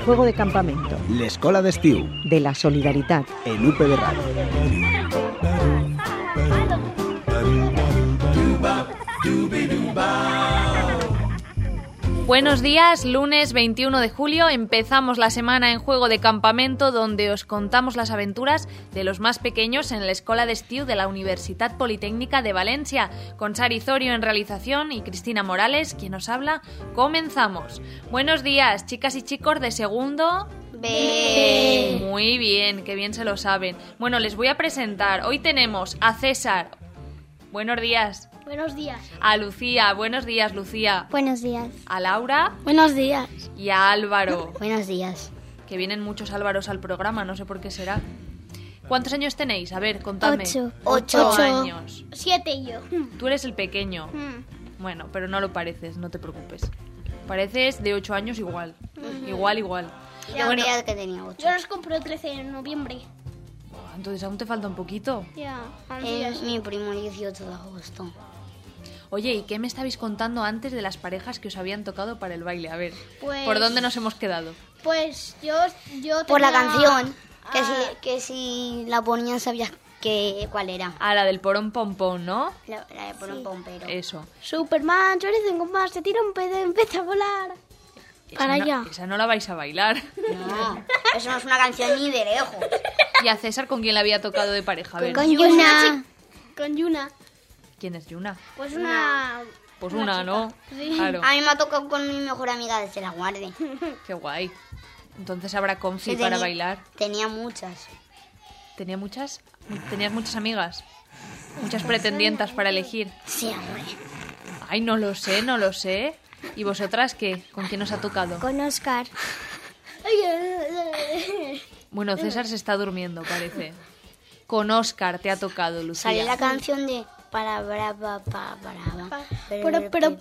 Juego de campamento. L'Escola d'Estiu. De la solidaritat. En UPB Radio. Buenos días, lunes 21 de julio empezamos la semana en Juego de Campamento, donde os contamos las aventuras de los más pequeños en la Escola d'Estiu de la Universitat Politécnica de Valencia, con Sari Zorio en realización y Cristina Morales, quien nos habla. Comenzamos. Buenos días, chicas y chicos de segundo B. Muy bien, qué bien se lo saben. Bueno, les voy a presentar. Hoy tenemos a César. Buenos días. Buenos días. A Lucía. Buenos días, Lucía. Buenos días. A Laura. Buenos días. Y a Álvaro. Buenos días. Que vienen muchos Álvaros al programa, no sé por qué será. ¿Cuántos años tenéis? A ver, contadme. 8 años. 7 yo. Tú eres el pequeño. Bueno, pero no lo pareces, no te preocupes. Pareces de 8 años igual. Igual. Ya Bueno, creía que tenía 8. Yo los compro el 13 de noviembre. entonces aún te falta un poquito. Ya, Es mi primo 18 de agosto. Oye, ¿y qué me estabais contando antes de las parejas que os habían tocado para el baile? A ver, Pues- ¿por dónde nos hemos quedado? Pues yo Por la tenía- canción, Ah, que si la ponían sabías cuál era. Ah, la del porón pompón, ¿no? La de por un pompero. Eso. Superman, florece en goma, se tira un pedo y empieza a volar. Para allá. Esa no la vais a bailar. No, eso no es una canción ni de lejos. ¿Y a César con quién le había tocado de pareja? A ver, Con Yuna. Con Yuna. ¿quién es Yuna? Pues una... Pues una, ¿no? Sí. Claro. A mí me ha tocado con mi mejor amiga desde la guardia. Qué guay. Entonces habrá confi Sí, para tenía- bailar. Tenía muchas. ¿Tenías muchas amigas? Muchas pretendientas para elegir. Sí, hombre. Ay, no lo sé. ¿Y vosotras qué? ¿Con quién os ha tocado? Con Oscar. Bueno, César se está durmiendo, parece. Con Óscar te ha tocado, Lucía. Sale la canción de para brava Pero,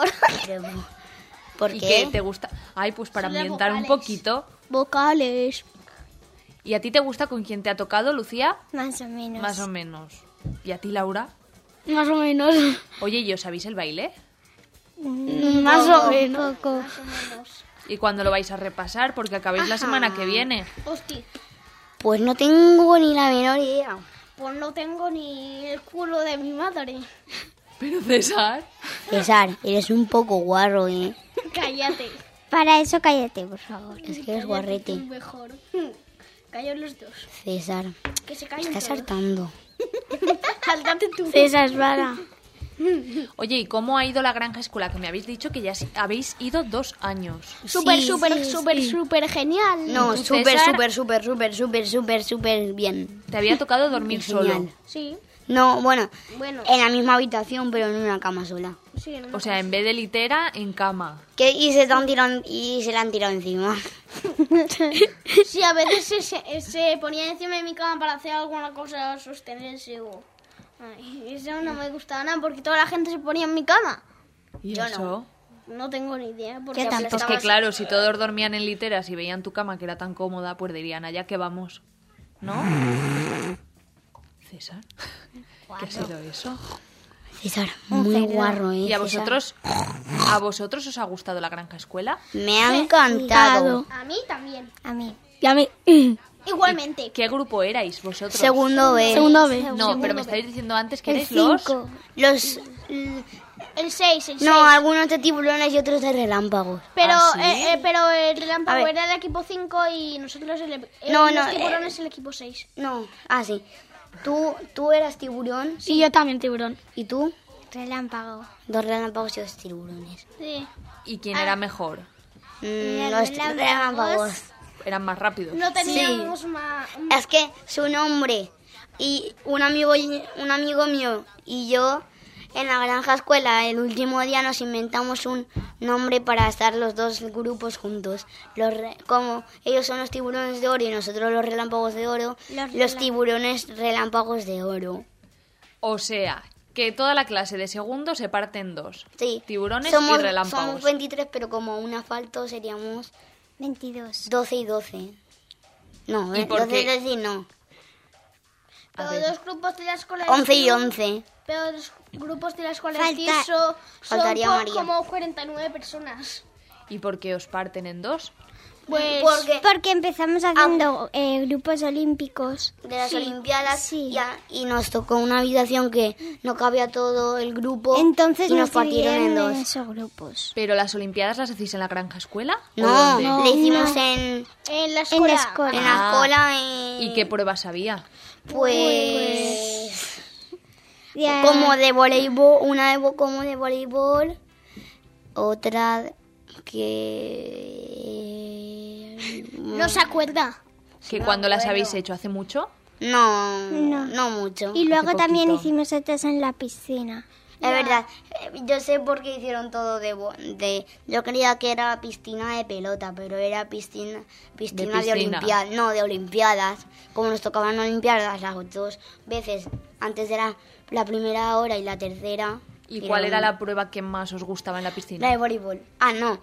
¿Por ¿Y qué? qué te gusta? Ay, pues para Son las ambientar un vocales. poquito. Vocales. ¿Y a ti te gusta con quién te ha tocado, Lucía? Más o menos. Más o menos. ¿Y a ti, Laura? Más o menos. Oye, ¿y os sabéis el baile? Más o menos. Poco. ¿Y cuándo lo vais a repasar? Porque acabáis la semana que viene. Hostia, Pues no tengo ni la menor idea. pues no tengo ni el culo de mi madre. Pero César... César, eres un poco guarro, ¿eh? Cállate. Para eso cállate, por favor. Es que eres guarrete. Mejor. Callan los dos. César, Que se callen estás todos. hartando. Sáltate tú. César, para. Oye, ¿y cómo ha ido la granja escuela? Que me habéis dicho que ya habéis ido 2 años. Súper, Sí, súper, sí, súper, sí. súper genial. No, tú, súper, César? súper bien. Te había tocado dormir Genial. solo. Sí, No, bueno, bueno. en la misma habitación, pero en una cama sola. Sí, no O sea, en vez de litera, en cama. Y se la han tirado encima. Sí, a veces se ponía encima de mi cama para hacer alguna cosa, sostenerse o... Ay, eso no me gustaba nada porque toda la gente se ponía en mi cama. ¿Y Yo eso? No tengo ni idea. Porque Yo tampoco. Pues que claro, si todos dormían en literas y veían tu cama que era tan cómoda, pues dirían, allá que vamos. ¿No? César, ¿qué ha sido eso? César, muy guarro, ¿eh? ¿Y a César? vosotros os ha gustado la granja escuela? Me ha encantado. A mí también. A mí. Y a mí. Igualmente. ¿Qué grupo erais vosotros? Segundo B. No, pero me estabais diciendo antes que erais los... Los... El 6, el 6. No, algunos de tiburones y otros de relámpagos. Pero, ¿Ah, sí? pero el relámpago A ver. era el equipo 5 y nosotros No, los no, tiburones el equipo 6. No, sí. Tú eras tiburón. Sí, yo también tiburón. ¿Y tú? Relámpago. Dos relámpagos y dos tiburones. Sí. ¿Y quién era mejor? Los relámpagos. Eran más rápidos. No teníamos más... Es que su nombre y un amigo mío y yo en la granja escuela el último día nos inventamos un nombre para estar los dos grupos juntos. Como ellos son los tiburones de oro y nosotros los relámpagos de oro, los tiburones relámpagos de oro. O sea, que toda la clase de segundo se parte en dos. Sí. Tiburones somos, y relámpagos. Somos 23, pero como una faltó seríamos 22. 12 y 12. No, ¿Y por 12 qué? y 12 no. Pero dos grupos de la escuela 11 y Estío- 11. Pero los grupos de la escuela Falta- Estío son faltaría por María. como 49 personas. ¿Y por qué os parten en dos? Pues Porque empezamos haciendo grupos olímpicos. de las Olimpiadas Sí. y nos tocó una habitación que no cabía todo el grupo. Entonces y nos partieron en dividieron dos. esos grupos. ¿Pero las Olimpiadas las hacéis en la granja escuela? ¿O No, dónde? le hicimos en en la escuela. escuela. la Ah. escuela. ¿Y qué pruebas había? Pues Ya- como de voleibol, como de voleibol, otra que No se acuerda. ¿Que cuando las habéis hecho hace mucho? no mucho. Y luego también poquito. hicimos otras en la piscina. Es verdad, yo sé por qué hicieron todo de yo creía que era piscina de pelota, pero era piscina de olimpiadas, no, de olimpiadas. Como nos tocaban olimpiadas las 2 veces antes de la primera hora y la tercera. ¿Y cuál era la prueba que más os gustaba en la piscina? La de voleibol. Ah, no,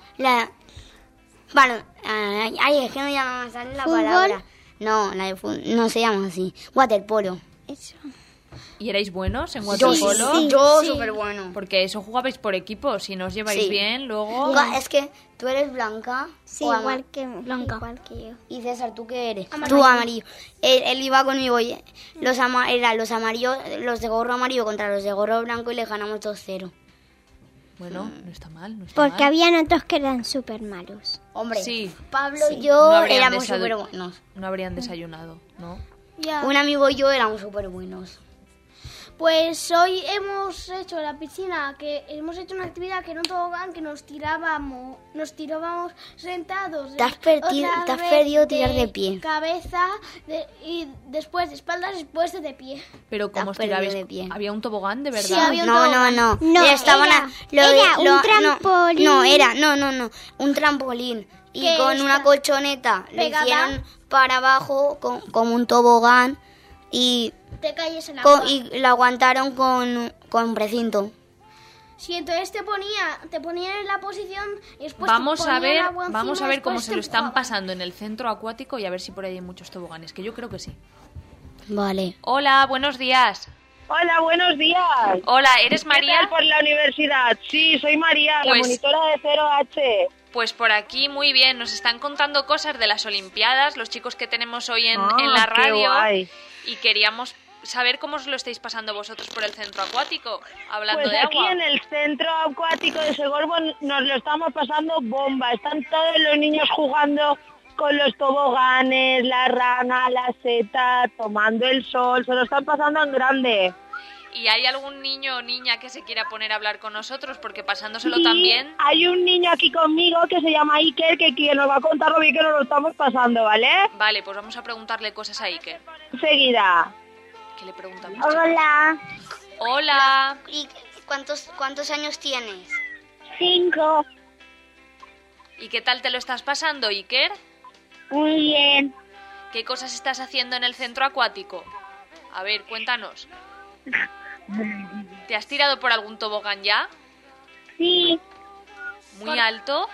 bueno, es que no llama, sale la ¿Fútbol? palabra. No, la de fútbol, no se llama así. Waterpolo. Eso. ¿Y erais buenos en Yo waterpolo? sí. Yo súper bueno. Porque eso jugabais por equipo. Si no os lleváis Sí. bien, luego... Es que tú eres blanca. Sí, o igual que Blanca. yo. Y César, ¿tú qué eres? Amarillo. Tú amarillo. Él iba conmigo y eran los amarillos, los de gorro amarillo contra los de gorro blanco y les ganamos 2-0. Bueno, no está mal, no está Porque mal. habían otros que eran súper malos. Hombre, Sí, Pablo sí. y yo No habrían éramos desadu- súper buenos. No habrían desayunado, ¿no? Ya. Un amigo y yo éramos súper buenos. Pues hoy hemos hecho la piscina, que hemos hecho una actividad que no tobogán, que nos tirábamos sentados. Te has perdido tirar de pie. Cabeza y después de espaldas, después de pie. Pero Te has como os perdido tirabais... de pie. ¿Había un tobogán de verdad? Sí, había un No, tobogán. No, Estaban era un trampolín. No, un trampolín. Y Que con está una colchoneta lo pegada. hicieron para abajo como un tobogán y Te calles en agua. y lo aguantaron con precinto. Sí, entonces te ponían en la posición y después Vamos te a ponían ver, agua encima vamos a y ver cómo después se te lo están empujaban. pasando en el centro acuático y a ver si por ahí hay muchos toboganes, que yo creo que sí. Vale. Hola, buenos días. Hola, buenos días. Hola, ¿eres ¿Qué María? tal por la universidad? Sí, soy María, Pues- la monitora de 0H. Pues por aquí muy bien, nos están contando cosas de las Olimpiadas, los chicos que tenemos hoy en Ah, la qué radio, guay. y queríamos saber cómo os lo estáis pasando vosotros por el centro acuático, hablando Pues de aquí agua. en el centro acuático de Segorbo nos lo estamos pasando bomba. Están todos los niños jugando con los toboganes, la rana, la seta, tomando el sol. Se lo están pasando en grande. ¿Y hay algún niño o niña que se quiera poner a hablar con nosotros? Porque pasándoselo Y también... hay un niño aquí conmigo que se llama Iker, que quien nos va a contar lo bien que nos lo estamos pasando, ¿vale? Vale, pues vamos a preguntarle cosas a Iker. Enseguida. ¿Qué le preguntamos? Hola. Hola. ¿Y cuántos años tienes? 5. ¿Y qué tal te lo estás pasando, Iker? Muy bien. ¿Qué cosas estás haciendo en el centro acuático? A ver, cuéntanos. ¿Te has tirado por algún tobogán ya? Sí. ¿Muy alto?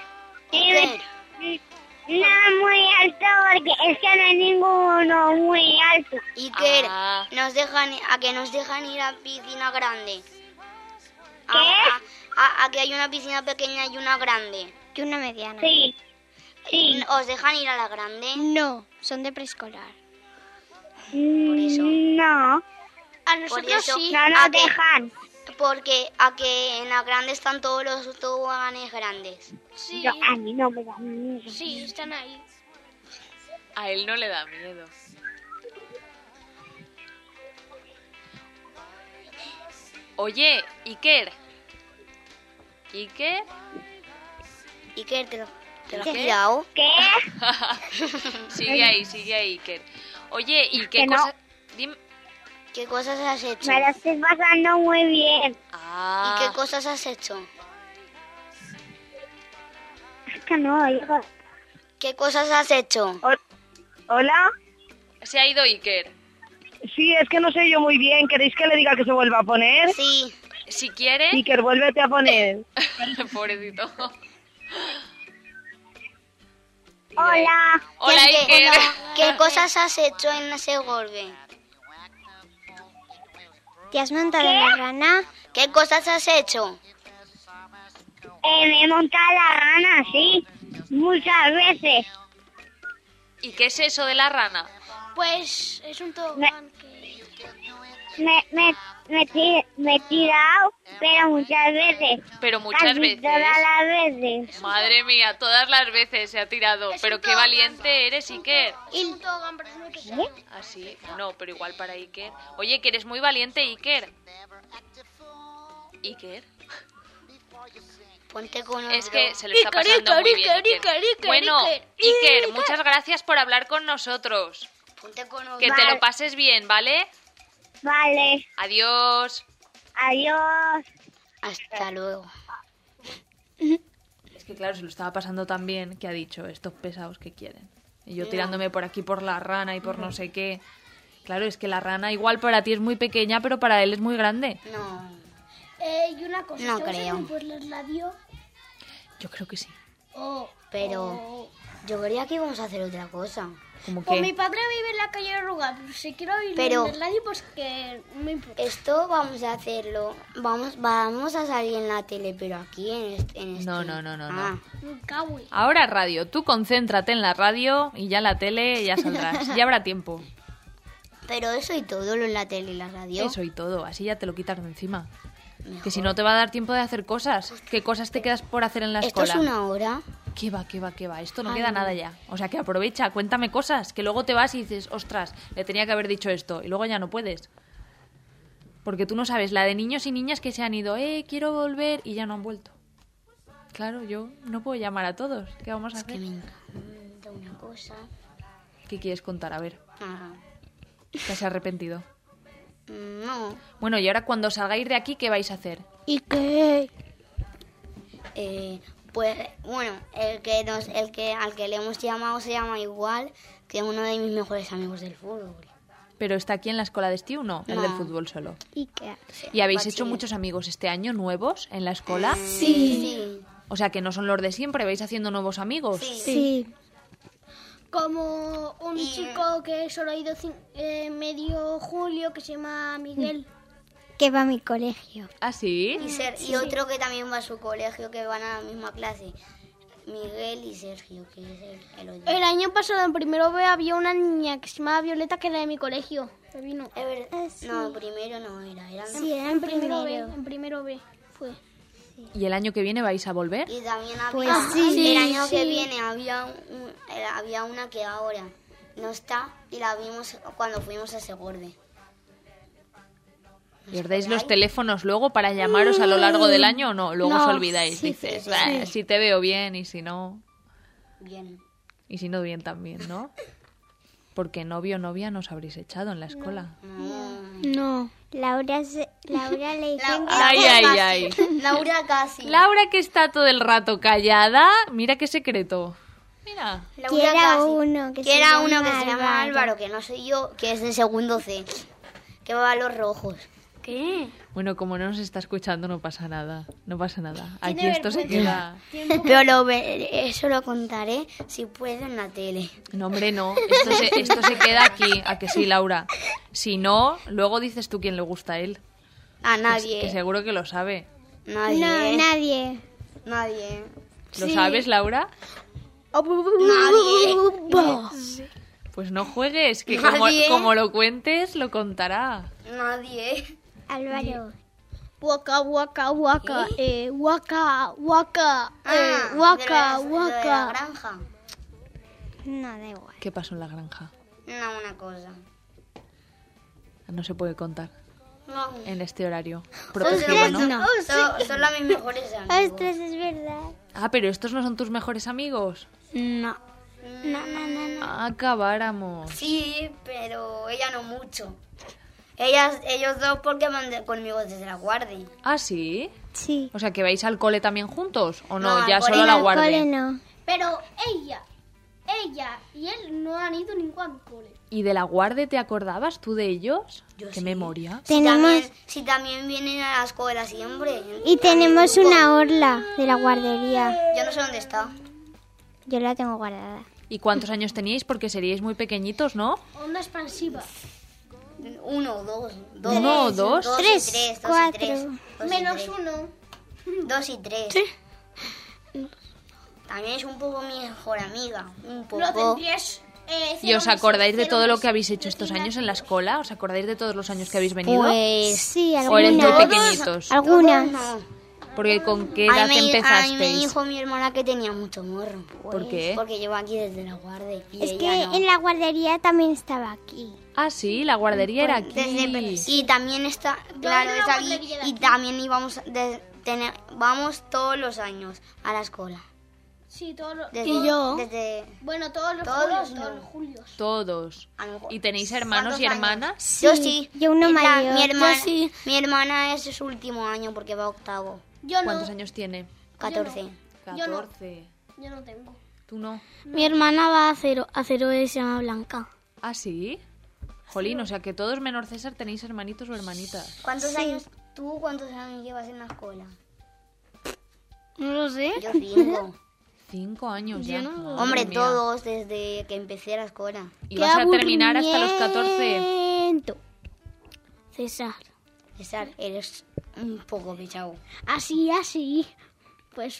No muy alto porque es que no hay ninguno muy alto. Iker, Ah. nos dejan ir a piscina grande. ¿Qué? A que hay una piscina pequeña y una grande. Y una mediana. Sí. Sí. ¿Os dejan ir a la grande? No, son de preescolar. Por eso. No. A Por nosotros eso, sí. No nos dejan. Porque a que en la grande están todos los toboganes grandes. Sí, No, a mí no me da miedo. sí, están ahí. A él no le da miedo. Oye, Iker. ¿Iker? Iker, ¿te lo has ¿Qué? tirado? ¿Qué? sigue ahí, Iker. Oye, ¿y qué Que no. cosas...? Dime... ¿Qué cosas has hecho? Me lo estoy pasando muy bien. Ah, ¿Y qué cosas has hecho? Es que no, hijo. ¿Qué cosas has hecho? ¿Hola? se ha ido Iker. Sí, es que no sé yo muy bien. ¿Queréis que le diga que se vuelva a poner? Sí. Si quiere... Iker, vuélvete a poner. Pobrecito. Hola. Hola, Iker. ¿Qué cosas has hecho en ese golpe? ¿Te has montado en la rana? ¿Qué cosas has hecho? Me he montado la rana, sí. Muchas veces. ¿Y qué es eso de la rana? Pues es un tobogán que... Me he tirado, pero muchas veces. Pero muchas Casi veces. todas las veces. Madre mía, todas las veces se ha tirado. Es Pero un qué tobogán. valiente eres, Iker. Es un tobogán, pero es muy pesado. ¿Ah, sí? No, pero igual para Iker. Oye, que eres muy valiente, Iker. ¿Iker? Ponte con Es otro. que se lo está pasando muy bien, Iker. Bueno, Iker, muchas gracias por hablar con nosotros. Ponte con otro. Que te lo pases bien, ¿vale? Vale, Adiós. adiós. Hasta luego. Es que claro, se lo estaba pasando tan bien que ha dicho, estos pesados que quieren. Y yo tirándome por aquí por la rana y por no sé qué. Claro, es que la rana igual para ti es muy pequeña, pero para él es muy grande. No. Y una cosa, No ¿te vas a creo. hacer por la radio? Yo creo que sí. Pero yo quería que íbamos a hacer otra cosa. Como Pues mi que... padre vive en la calle de Ruga, pero si quiero ir Pero- en la radio, pues que no me importa. Esto vamos a hacerlo. Vamos a salir en la tele, pero aquí en este. No. Me cago en- Ahora radio, tú concéntrate en la radio y ya en la tele ya saldrás. Ya habrá tiempo. Pero eso y todo lo en la tele y la radio. Eso y todo, así ya te lo quitas de encima. Mejor. Que si no te va a dar tiempo de hacer cosas. ¿Qué cosas te quedas por hacer en la Esto escuela? es una hora. ¿Qué va? Esto no queda nada ya. O sea, que aprovecha, cuéntame cosas, que luego te vas y dices, ostras, le tenía que haber dicho esto, y luego ya no puedes. Porque tú no sabes, la de niños y niñas que se han ido, quiero volver, y ya no han vuelto. Claro, yo no puedo llamar a todos. ¿Qué vamos a Que hacer? me encanta una cosa. ¿Qué quieres contar? A ver, Ah, ¿te has arrepentido? no. Bueno, y ahora cuando salgáis de aquí, ¿qué vais a hacer? ¿Y qué? Pues bueno, al que le hemos llamado se llama igual que uno de mis mejores amigos del fútbol. ¿Pero está aquí en la escuela de Estiu? No, el No. del fútbol solo. ¿Y qué? ¿Y habéis Bachiller. hecho muchos amigos este año nuevos en la escuela? Sí. O sea, que no son los de siempre, ¿vais haciendo nuevos amigos? Sí. Como un Y- chico que solo ha ido medio julio, que se llama Miguel. Que va a mi colegio. ¿Ah, sí? Y otro que también va a su colegio, que van a la misma clase. Miguel y Sergio, que es el otro. El año pasado, en primero B, había una niña que se llamaba Violeta, que era de mi colegio. Que vino. Es verdad. No, primero no era. Sí, era En primero B fue. ¿Y el año que viene vais a volver? Y también había, Pues sí. el año que Sí. viene había una que ahora no está y la vimos cuando fuimos a Segorde. ¿Y os dais los teléfonos luego para llamaros a lo largo del año o no? Luego os olvidáis, sí, dices, sí, "Bah, si te veo bien y si no Bien. bien también, ¿no? Porque novio o novia nos habréis echado en la escuela. No. Laura le dicen que... Ay. Laura casi. Laura, que está todo el rato callada, mira qué secreto. Mira. Laura Quiera casi. uno que se Quiera llama uno que se llama Álvaro. Álvaro, que no soy yo, que es de segundo C, que va a los rojos. ¿Qué? Bueno, como no nos está escuchando no pasa nada. No pasa nada. Aquí Tiene esto se vergüenza. queda... Pero eso lo contaré si puedo en la tele. No, hombre, no. Esto se queda aquí. ¿A que sí, Laura? Si no, luego dices tú quién le gusta a él. A Que nadie. seguro que lo sabe. Nadie. No, nadie. Nadie. ¿Lo sabes, Laura? Nadie. Pues no juegues, que Nadie. como lo cuentes, lo contará. Nadie. Álvaro. Waka, waka, waka, waka, waka, Ah, waka, de la waka. granja. No, da igual. ¿Qué pasó en la granja? No, una cosa. No se puede contar No. en este horario. Ostras, Protegido, ¿no? Son las mis mejores amigos. Ostras, es verdad. Ah, pero estos no son tus mejores amigos. No. No. Acabáramos. Sí, pero ella no mucho. Ellos dos porque van conmigo desde la guardia. Ah, ¿sí? Sí. O sea, ¿que vais al cole también juntos? ¿O no? No, Ya al solo cole a la no, guardia. Cole no. Pero ella y él no han ido nunca al cole. ¿Y de la guardia te acordabas tú de ellos? Yo ¿Qué sí. memoria? Tenemos... Si también vienen a la escuela siempre. Y tenemos una orla de la guardería. Yo no sé dónde está. Yo la tengo guardada. ¿Y cuántos años teníais? Porque seríais muy pequeñitos, ¿no? Onda expansiva. 1 o 2. ¿Uno o dos? 2 Tres, y 3. cuatro. Menos uno. 2 y 3. También es un poco mi mejor amiga. Un Lo poco. tendrías ¿Y os acordáis de todo lo que habéis hecho estos años en la escuela? ¿Os acordáis de todos los años que habéis venido? Pues Sí, ¿O eres muy algunas. pequeñitos? Algunas. no. Porque ¿con qué A edad mí me empezasteis? dijo mi hermana que tenía mucho morro. ¿Por qué? Porque llevo aquí desde la guardia. Y Es ella que no. en la guardería también estaba aquí. Ah, sí, la guardería era aquí. Y también está, claro, en la es aquí. guardería de Y aquí. también vamos todos los años a la escuela. Sí, todos los... Desde Bueno, todos los Todos julios, no. todos los julios. Todos. a lo mejor. ¿Y tenéis hermanos y ¿Cuántos hermanas? Yo sí. Yo uno Y mayor. Mi hermana es su último año porque va a octavo. Yo no, ¿Cuántos años tiene? 14. Yo no. 14. yo no tengo. ¿Tú no? Mi hermana va a cero y se llama Blanca. ¿Ah, sí? Jolín, o sea que todos menos César tenéis hermanitos o hermanitas. ¿Cuántos años llevas en la escuela? No lo sé. Yo 5. 5 años ya. Madre Hombre, mía. todos desde que empecé la escuela. ¿Y vas a terminar hasta los 14? César. César, eres un poco pesado. Así. Pues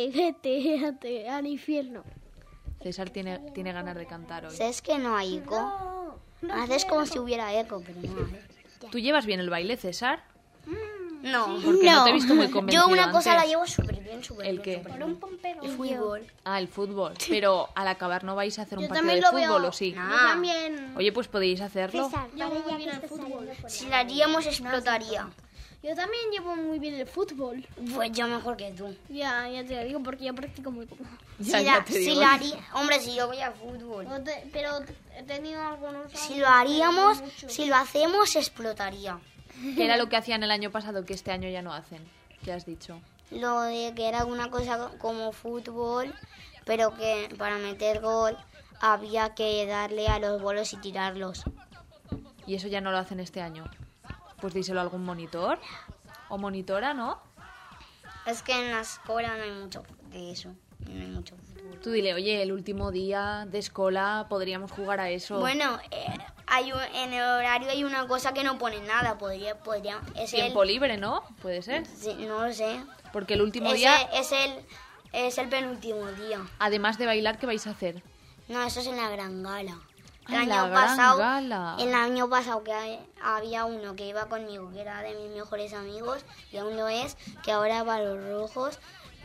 vete al infierno. César tiene ganas de cantar hoy. ¿Sabes que no hay eco? Haces como si hubiera eco, pero no hay. ¿Tú llevas bien el baile, César? No. Porque no te he visto muy convencido Yo una cosa la antes. llevo súper bien, ¿El qué? El fútbol. Ah, el fútbol. Pero al acabar no vais a hacer un Yo partido de también lo fútbol, veo. ¿o sí? No. Yo también. Oye, pues podéis hacerlo. Llevo muy bien el fútbol. Si la haríamos explotaría. Yo también llevo muy bien el fútbol. Pues yo mejor que tú. Ya te lo digo porque yo practico muy poco. Ya te digo. Hombre, si yo voy a fútbol. Pero he tenido algunos años Si lo haríamos, que mucho. si lo hacemos, explotaría. ¿Qué era lo que hacían el año pasado que este año ya no hacen? ¿Qué has dicho? Lo de que era una cosa como fútbol, pero que para meter gol había que darle a los bolos y tirarlos. ¿Y eso ya no lo hacen este año? Pues díselo a algún monitor o monitora, ¿no? Es que en la escuela no hay mucho de eso. No hay mucho fútbol. Tú dile, oye, el último día de escuela podríamos jugar a eso. Bueno, en el horario hay una cosa que no pone nada. Podría es Tiempo libre, ¿no? Puede ser. sí, no lo sé. Porque el último día, Es el penúltimo día. además de bailar, ¿qué vais a hacer? No, eso es en la gran gala. Ah, en la gran gala. El año pasado que había uno que iba conmigo, que era de mis mejores amigos, y aún lo es, que ahora va a los rojos.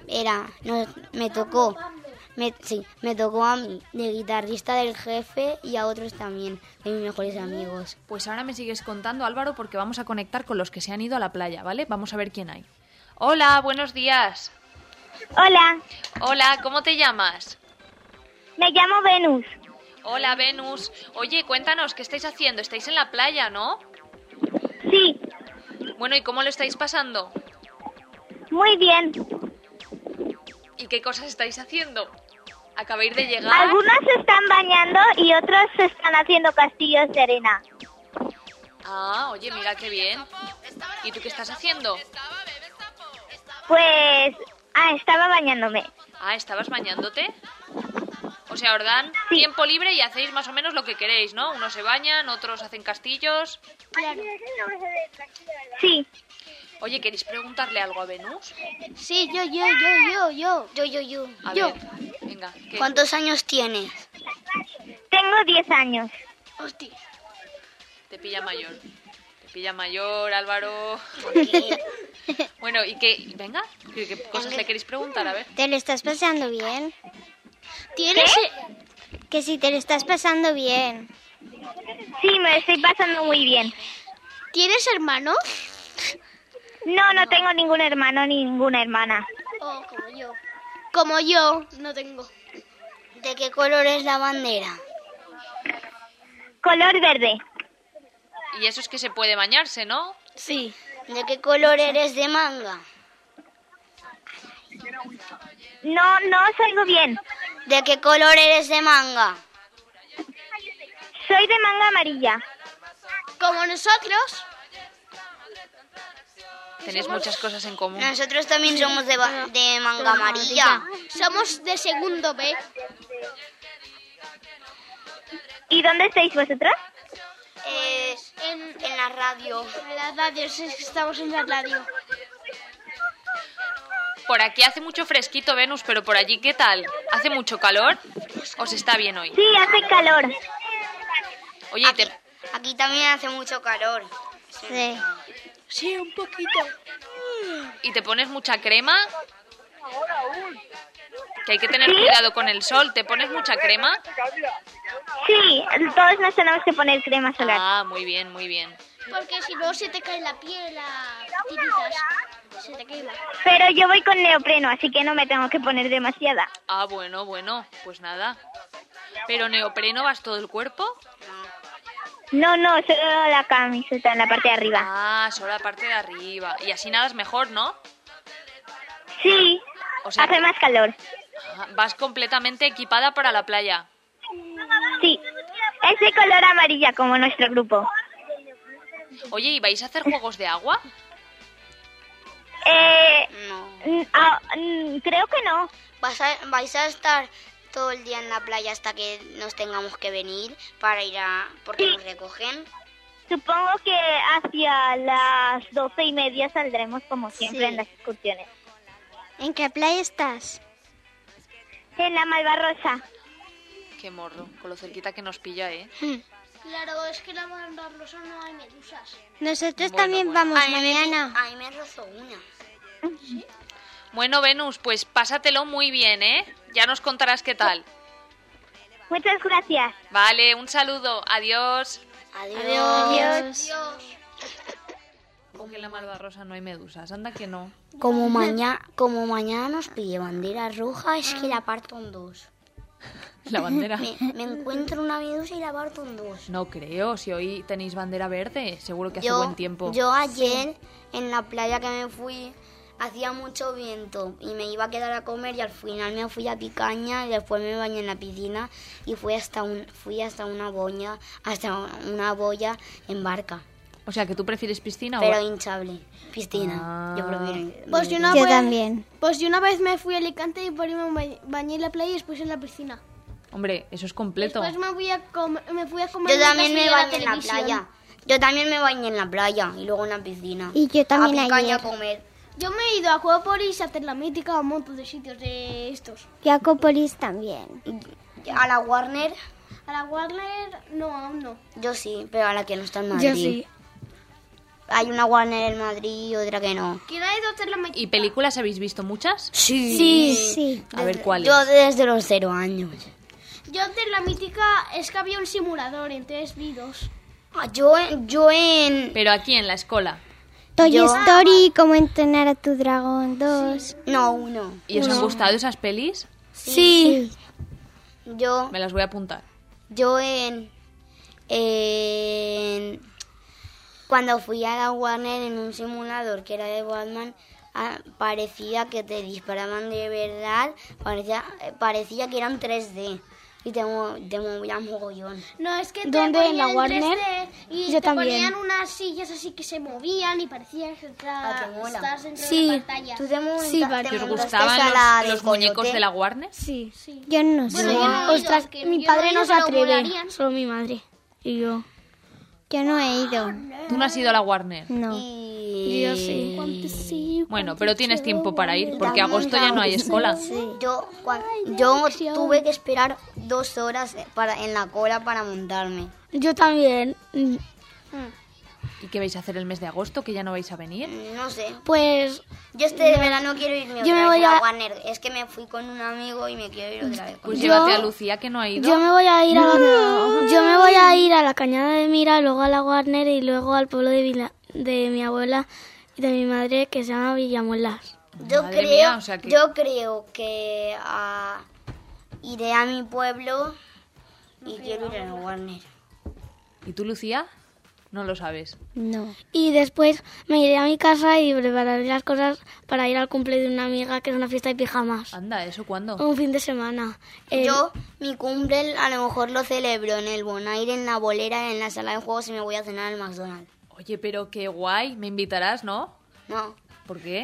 Me tocó a mí, de guitarrista del jefe, y a otros también, de mis mejores amigos. Pues ahora me sigues contando, Álvaro, porque vamos a conectar con los que se han ido a la playa, ¿vale? Vamos a ver quién hay. Hola, buenos días. Hola, Hola, ¿cómo te llamas? me llamo Venus. Hola, Venus. Oye, cuéntanos, ¿qué estáis haciendo? Estáis en la playa, ¿no? Sí, Bueno, ¿y cómo lo estáis pasando? muy bien. ¿Y qué cosas estáis haciendo? ¿Acabáis de llegar? Algunos se están bañando y otros se están haciendo castillos de arena. Ah, oye, mira qué bien. ¿Y tú qué estás haciendo? Pues, estaba bañándome. Ah, ¿estabas bañándote? O sea, os dan tiempo libre y hacéis más o menos lo que queréis, ¿no? Unos se bañan, otros hacen castillos. Sí, Oye, ¿queréis preguntarle algo a Venus? Sí, yo. A ver, venga. ¿qué? ¿Cuántos años tienes? tengo 10 años. Hostia. Te pilla mayor. Te pilla mayor, Álvaro. Bueno, ¿y qué? Venga, ¿qué cosas le queréis preguntar? A ver. ¿Te lo estás pasando bien? ¿Tienes? Que si te lo estás pasando bien. Sí, me lo estoy pasando muy bien. ¿Tienes hermanos? No, no tengo ningún hermano ni ninguna hermana. Oh, como yo. Como yo, no tengo. ¿De qué color es la bandera? Color verde. Y eso es que se puede bañarse, ¿no? Sí. ¿De qué color eres de manga? No os oigo bien. ¿De qué color eres de manga? Soy de manga amarilla. Como nosotros. Tenéis muchas cosas en común. Nosotros también somos de manga amarilla. Somos de segundo B. ¿Y dónde estáis vosotros? En la radio. En la radio, sí, estamos en la radio. Por aquí hace mucho fresquito, Venus, pero por allí, ¿qué tal? ¿Hace mucho calor? ¿Os está bien hoy? Sí, hace calor. Oye, Aquí también hace mucho calor. Sí. Sí, un poquito. ¿y te pones mucha crema? Que hay que tener cuidado con el sol. ¿Te pones mucha crema? Sí, todos nos tenemos que poner crema solar. Ah, muy bien, muy bien. Porque si no se te cae la piel, las tiritas. Se te quema. Pero yo voy con neopreno, así que no me tengo que poner demasiada. Ah, bueno, pues nada. ¿Pero neopreno vas todo el cuerpo? No, solo la camiseta en la parte de arriba. Ah, solo la parte de arriba. Y así nadas mejor, ¿no? Sí, O sea, hace más calor. vas completamente equipada para la playa. Sí, es de color amarilla como nuestro grupo. Oye, ¿y vais a hacer juegos de agua? Creo que no. ¿Vais a estar todo el día en la playa hasta que nos tengamos que venir para ir porque nos recogen? Supongo que hacia las 12:30 saldremos como siempre en las excursiones. ¿En qué playa estás? En la Malvarrosa. Qué morro, con lo cerquita que nos pilla, ¿eh? Claro, es que en la Malvarrosa no hay medusas. Nosotros Bueno, también bueno. vamos mañana. A mí me rozó una. Bueno, Venus, pues pásatelo muy bien, ¿eh? Ya nos contarás qué tal. Muchas gracias. Vale, un saludo. Adiós. Adiós. Como que en la Malvarrosa no hay medusas. Anda que no. Como mañana nos pille bandera roja, es que la parto en dos. La bandera. Me encuentro una medusa y la parto en dos. No creo, si hoy tenéis bandera verde, seguro que hace buen tiempo. Yo ayer en la playa que me fui hacía mucho viento y me iba a quedar a comer y al final me fui a Picaña y después me bañé en la piscina y fui hasta una boya en barca, O sea, que tú prefieres piscina pero o... hinchable. Piscina. Ah. Yo prefiero. Pues yo Yo también. Pues yo una vez me fui a Alicante y por ahí me bañé en la playa y después en la piscina. Hombre, eso es completo. Después me fui a comer Yo también me bañé en la playa. Yo también me bañé en la playa y luego en la piscina. Y yo también a Picaña ayer. a comer. Yo me he ido a Acuópolis, a hacer la mítica, a un montón de sitios de estos. Y a Cópolis también. A la Warner, A la Warner, no, aún no. yo sí, pero a la que no está en Madrid. Hay una Warner en Madrid y otra que no. ¿Quién ha ido a hacer la mítica? ¿Y películas habéis visto muchas? Sí. A ver, ¿cuáles? Yo desde los 0 años. Yo de la mítica es que había un simulador, entonces vi dos. Yo en... Pero aquí, en la escuela. Toy Yo- Story, cómo entrenar a tu dragón 2. No, uno. ¿Y os han gustado esas pelis? Sí. Yo Me las voy a apuntar. Cuando fui a la Warner en un simulador que era de Batman, parecía que te disparaban de verdad, parecía que eran 3D y te movían mogollón. No, es que te ¿Dónde? ¿En la ponían Warner? 3D y Yo te también. ponían unas sillas así que se movían y parecía que Ah, qué mola. estás dentro Sí. de la pantalla. ¿Tú te Sí, vale. ¿Te os montaste gustaban a la los del muñecos coyote? de la Warner? Sí. Yo no sé. Bueno, yo no he ido, Ostras, que mi yo padre he no ido, se pero atreve. molarían. Solo mi madre. Y yo. Yo no he ido. ¿Tú no has ido a la Warner? No. Y... Yo sí. Bueno, pero tienes tiempo para ir, porque agosto ya no hay escuela. Yo tuve que esperar 2 horas en la cola para montarme. Yo también. ¿Y qué vais a hacer el mes de agosto, que ya no vais a venir? No sé. Pues Yo de verano quiero irme Yo otra me vez voy a la a- Warner. Es que me fui con un amigo y me quiero ir otra vez. Pues Yo- llévate a Lucía, que no ha ido. yo me voy a ir a yo me voy a ir a la Cañada de Mira, luego a la Warner y luego al pueblo de mi abuela y de mi madre que se llama Villamuelas. Yo Madre creo, mía, o sea que- yo creo que iré a mi pueblo y quiero ir a la Warner. ¿Y tú, Lucía? No lo sabes. No. Y después me iré a mi casa y prepararé las cosas para ir al cumple de una amiga que es una fiesta de pijamas. Anda, ¿eso cuándo? Un fin de semana. Yo mi cumple a lo mejor lo celebro en el Bonaire, en la bolera, en la sala de juegos y me voy a cenar al McDonald's. Oye, pero qué guay. Me invitarás, ¿no? No, ¿Por qué?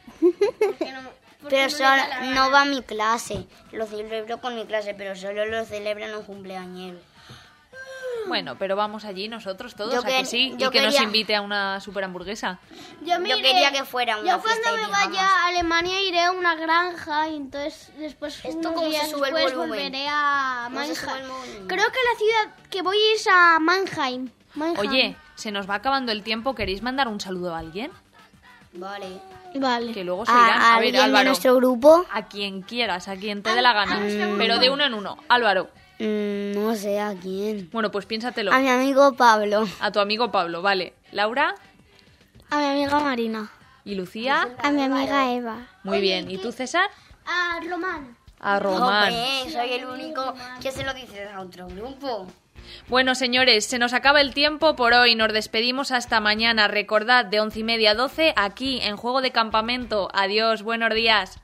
pero solo no va a mi clase. Lo celebro con mi clase, pero solo lo celebran un cumpleañero. Bueno, pero vamos allí nosotros todos, ¿a que- que sí? yo Y que nos quería- invite a una super hamburguesa. Yo quería que fuera una Yo cuando fiesta y me digamos. vaya a Alemania iré a una granja y entonces después Esto unos cómo se días sube el después volumen. volveré a ¿Cómo se sube el Mannheim. volumen? Creo que la ciudad que voy es a Mannheim. Oye, se nos va acabando el tiempo. ¿Queréis mandar un saludo a alguien? Vale. Vale. Que luego se irán. ¿A A ver, alguien de Álvaro. nuestro grupo? A quien quieras, a quien te dé la gana. Pero de uno en uno. Álvaro. No sé a quién. Bueno, pues piénsatelo. A mi amigo Pablo. A tu amigo Pablo, vale. Laura A mi amiga Marina. y Lucía. A mi amiga Eva. Muy bien. ¿Y tú, César? A Román. A Román. Joder, soy el único que se lo dice a otro grupo. Bueno, señores, se nos acaba el tiempo por hoy. Nos despedimos hasta mañana. Recordad, de 11:30 a 12, aquí en Juego de Campamento. Adiós, buenos días.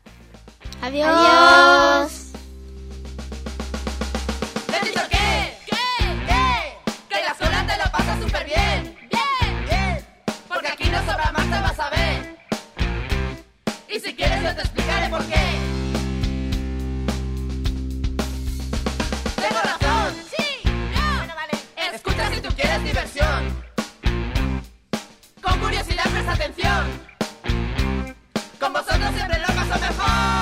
Adiós. ¿Te he dicho qué? Que en la escuela te lo pasas súper bien. Bien. Porque aquí no sobra más, te vas a ver. Y si quieres yo te explicaré por qué. Tengo razón. Sí. No. Bueno, vale. Escucha si tú quieres diversión. Con curiosidad presta atención. Con vosotros siempre lo paso mejor.